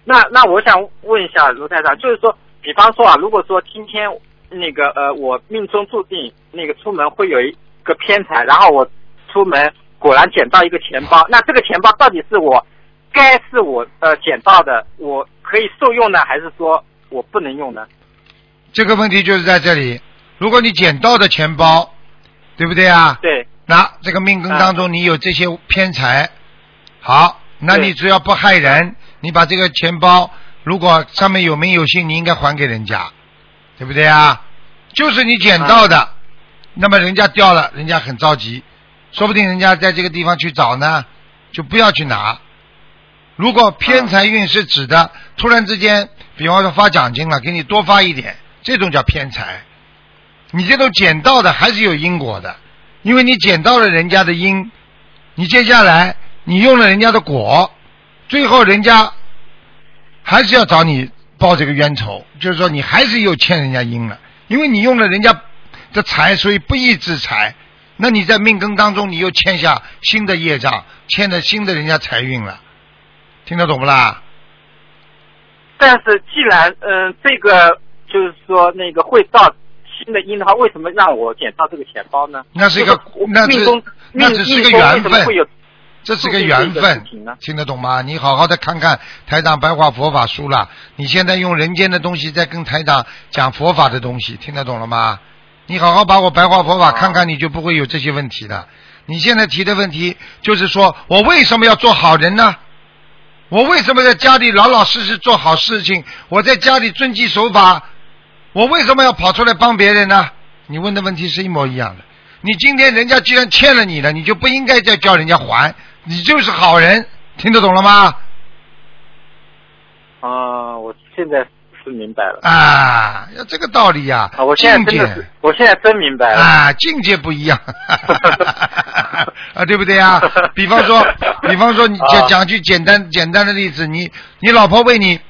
那我想问一下卢台长，就是说，比方说啊，如果说今天那个我命中注定那个出门会有一个偏财，然后我出门果然捡到一个钱包，那这个钱包到底是我捡到的，我可以受用呢，还是说我不能用呢？ 这个问题就是在这里，如果你捡到的钱包，对不对啊？ 对。 那这个命根当中你有这些偏财，好，那你只要不害人，你把这个钱包如果上面有名有姓，你应该还给人家，对不对啊？就是你捡到的，那么人家掉了，人家很着急，说不定人家在这个地方去找呢，就不要去拿。如果偏财运是指的突然之间，比方说发奖金了，给你多发一点，这种叫偏财。你这种捡到的还是有因果的，因为你捡到了人家的因，你接下来你用了人家的果，最后人家还是要找你报这个冤仇，就是说你还是又欠人家因了，因为你用了人家的财，所以不义之财，那你在命根当中你又欠下新的业障，欠了新的人家财运了，听得懂不啦？ 但是既然这个就是说那个会造新的因的话，为什么让我捡到这个钱包呢？ 那是一个那只是个缘分，这是个缘分，听得懂吗？你好好的看看台长白话佛法书了，你现在用人间的东西在跟台长讲佛法的东西，听得懂了吗？你好好把我白话佛法看看，你就不会有这些问题的。你现在提的问题就是说我为什么要做好人呢？我为什么在家里老老实实做好事情？我在家里遵纪守法，我为什么要跑出来帮别人呢？你问的问题是一模一样的。你今天人家既然欠了你了，你就不应该再叫人家还，你就是好人，听得懂了吗？ 我现在是明白了啊，要这个道理呀、 啊！我现在真明白了啊，境界不一样啊，对不对啊？比方说你讲句简单的例子，你老婆为你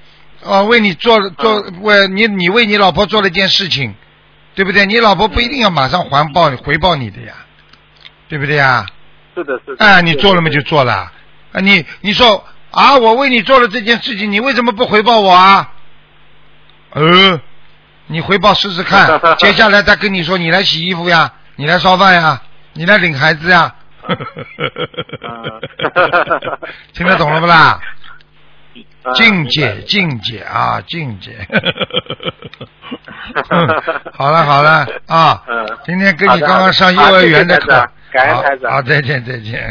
你为你老婆做了一件事情，对不对？你老婆不一定要马上回报你的呀，对不对呀？ 是的。 哎，你做了嘛就做了啊，你说啊，我为你做了这件事情，你为什么不回报我啊？你回报试试看，接下来他跟你说，你来洗衣服呀，你来烧饭呀，你来领孩子呀，听得懂了不啦？境界啊，境界。好了啊，今天跟你刚刚上幼儿园的课， 感恩台长， 好，再见。